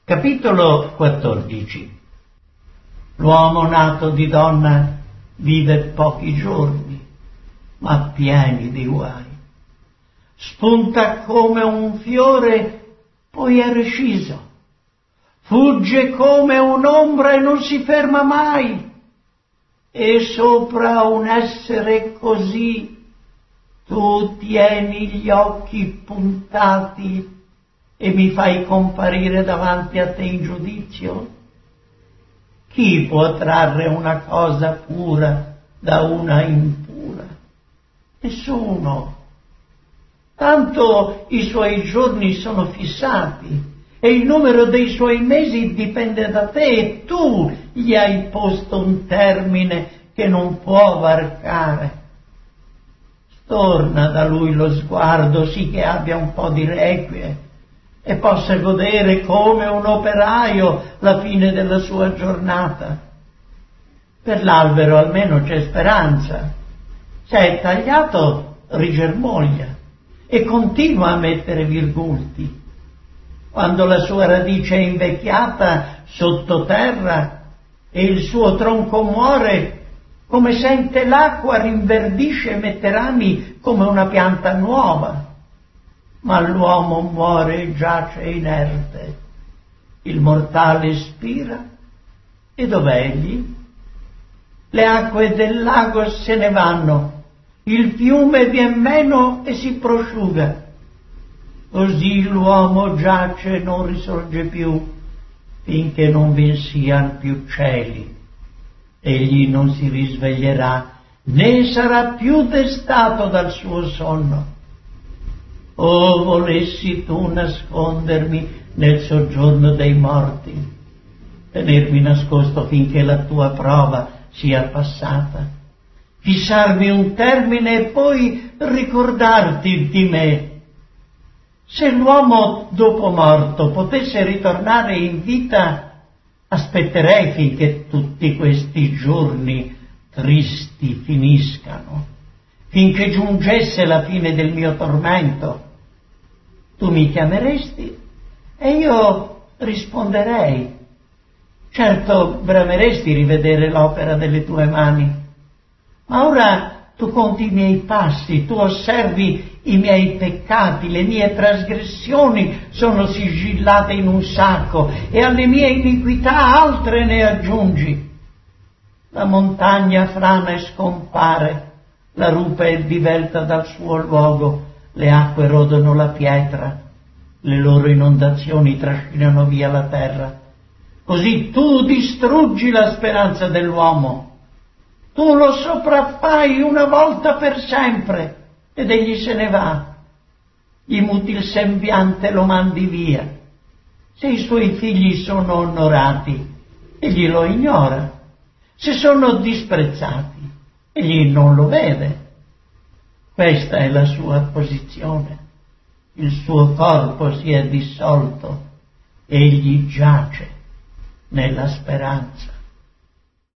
Capitolo 14. L'uomo nato di donna vive pochi giorni, ma pieni di guai. Spunta come un fiore, poi è reciso. Fugge come un'ombra e non si ferma mai. E sopra un essere così tu tieni gli occhi puntati e mi fai comparire davanti a te in giudizio? Chi può trarre una cosa pura da una impura? Nessuno. Tanto i suoi giorni sono fissati e il numero dei suoi mesi dipende da te e tu gli hai posto un termine che non può varcare. Storna da lui lo sguardo sì che abbia un po' di requie e possa godere come un operaio la fine della sua giornata. Per l'albero almeno c'è speranza. Se è tagliato rigermoglia e continua a mettere virgulti. Quando la sua radice è invecchiata sottoterra e il suo tronco muore, come sente l'acqua rinverdisce e mette rami come una pianta nuova. Ma l'uomo muore e giace inerte. Il mortale spira. E dov'egli? Le acque del lago se ne vanno, il fiume vien meno e si prosciuga. Così l'uomo giace e non risorge più, finché non vi siano più cieli. Egli non si risveglierà, né sarà più destato dal suo sonno. Oh, volessi tu nascondermi nel soggiorno dei morti, tenermi nascosto finché la tua prova sia passata, fissarmi un termine e poi ricordarti di me. Se l'uomo dopo morto potesse ritornare in vita, aspetterei finché tutti questi giorni tristi finiscano, finché giungesse la fine del mio tormento. Tu mi chiameresti e io risponderei. Certo, brameresti rivedere l'opera delle tue mani, ma ora tu conti i miei passi, tu osservi i miei peccati, le mie trasgressioni sono sigillate in un sacco e alle mie iniquità altre ne aggiungi. La montagna frana e scompare, la rupe è divelta dal suo luogo, le acque rodono la pietra, le loro inondazioni trascinano via la terra. Così tu distruggi la speranza dell'uomo. Tu lo sopraffai una volta per sempre ed egli se ne va. Gli muti il sembiante e lo mandi via. Se i suoi figli sono onorati, egli lo ignora. Se sono disprezzati, egli non lo vede. Questa è la sua posizione. Il suo corpo si è dissolto, egli giace nella speranza.